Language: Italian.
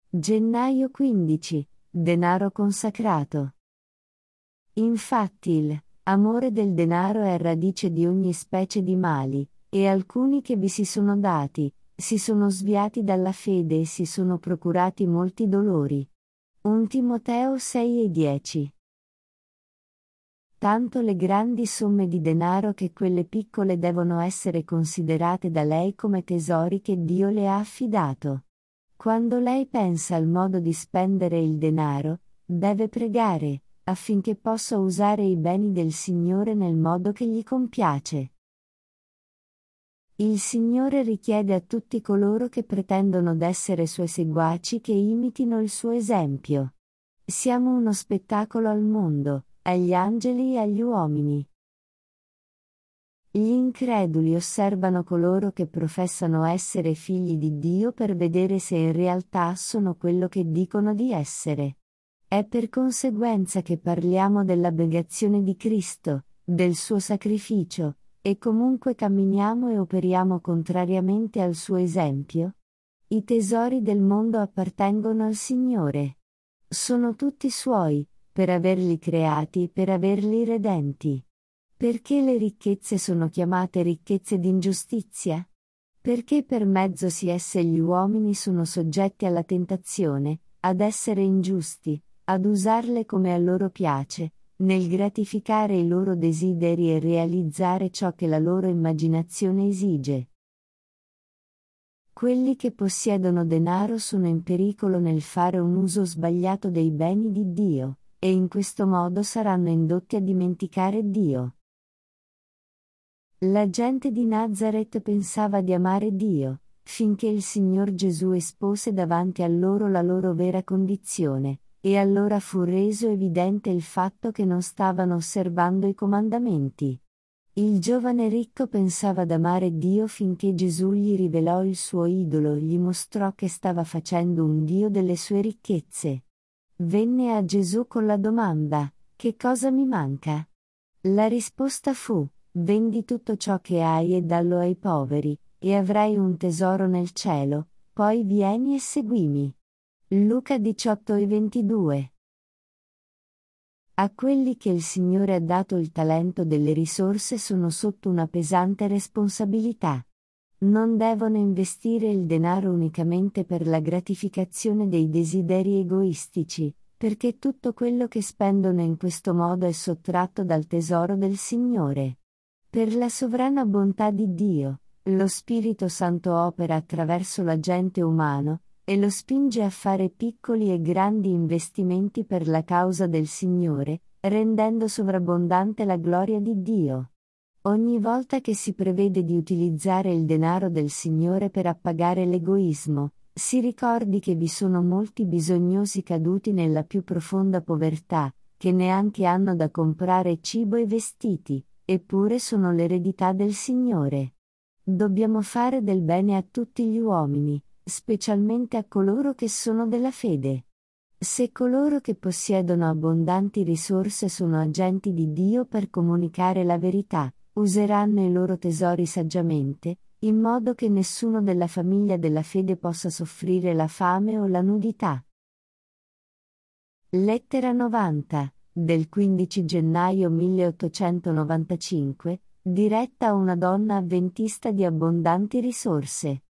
Gennaio 15. Denaro consacrato. Infatti il amore del denaro è radice di ogni specie di mali, e alcuni che vi si sono dati, si sono sviati dalla fede e si sono procurati molti dolori. 1 Timoteo 6:10. Tanto le grandi somme di denaro che quelle piccole devono essere considerate da lei come tesori che Dio le ha affidato. Quando lei pensa al modo di spendere il denaro, deve pregare, affinché possa usare i beni del Signore nel modo che gli compiace. Il Signore richiede a tutti coloro che pretendono d'essere suoi seguaci che imitino il suo esempio. Siamo uno spettacolo al mondo, agli angeli e agli uomini. Gli increduli osservano coloro che professano essere figli di Dio per vedere se in realtà sono quello che dicono di essere. È per conseguenza che parliamo dell'abnegazione di Cristo, del suo sacrificio, e comunque camminiamo e operiamo contrariamente al suo esempio. I tesori del mondo appartengono al Signore. Sono tutti suoi, per averli creati, per averli redenti. Perché le ricchezze sono chiamate ricchezze d'ingiustizia? Perché per mezzo si esse gli uomini sono soggetti alla tentazione, ad essere ingiusti, ad usarle come a loro piace, nel gratificare i loro desideri e realizzare ciò che la loro immaginazione esige. Quelli che possiedono denaro sono in pericolo nel fare un uso sbagliato dei beni di Dio, e in questo modo saranno indotti a dimenticare Dio. La gente di Nazaret pensava di amare Dio, finché il Signor Gesù espose davanti a loro la loro vera condizione, e allora fu reso evidente il fatto che non stavano osservando i comandamenti. Il giovane ricco pensava d'amare Dio finché Gesù gli rivelò il suo idolo e gli mostrò che stava facendo un Dio delle sue ricchezze. Venne a Gesù con la domanda: "Che cosa mi manca?" La risposta fu: "Vendi tutto ciò che hai e dallo ai poveri, e avrai un tesoro nel cielo, poi vieni e seguimi." Luca 18:22. A quelli che il Signore ha dato il talento delle risorse sono sotto una pesante responsabilità. Non devono investire il denaro unicamente per la gratificazione dei desideri egoistici, perché tutto quello che spendono in questo modo è sottratto dal tesoro del Signore. Per la sovrana bontà di Dio, lo Spirito Santo opera attraverso l'agente umano, e lo spinge a fare piccoli e grandi investimenti per la causa del Signore, rendendo sovrabbondante la gloria di Dio. Ogni volta che si prevede di utilizzare il denaro del Signore per appagare l'egoismo, si ricordi che vi sono molti bisognosi caduti nella più profonda povertà, che neanche hanno da comprare cibo e vestiti, eppure sono l'eredità del Signore. Dobbiamo fare del bene a tutti gli uomini, specialmente a coloro che sono della fede. Se coloro che possiedono abbondanti risorse sono agenti di Dio per comunicare la verità, useranno i loro tesori saggiamente, in modo che nessuno della famiglia della fede possa soffrire la fame o la nudità. Lettera 90, del 15 gennaio 1895, diretta a una donna avventista di abbondanti risorse.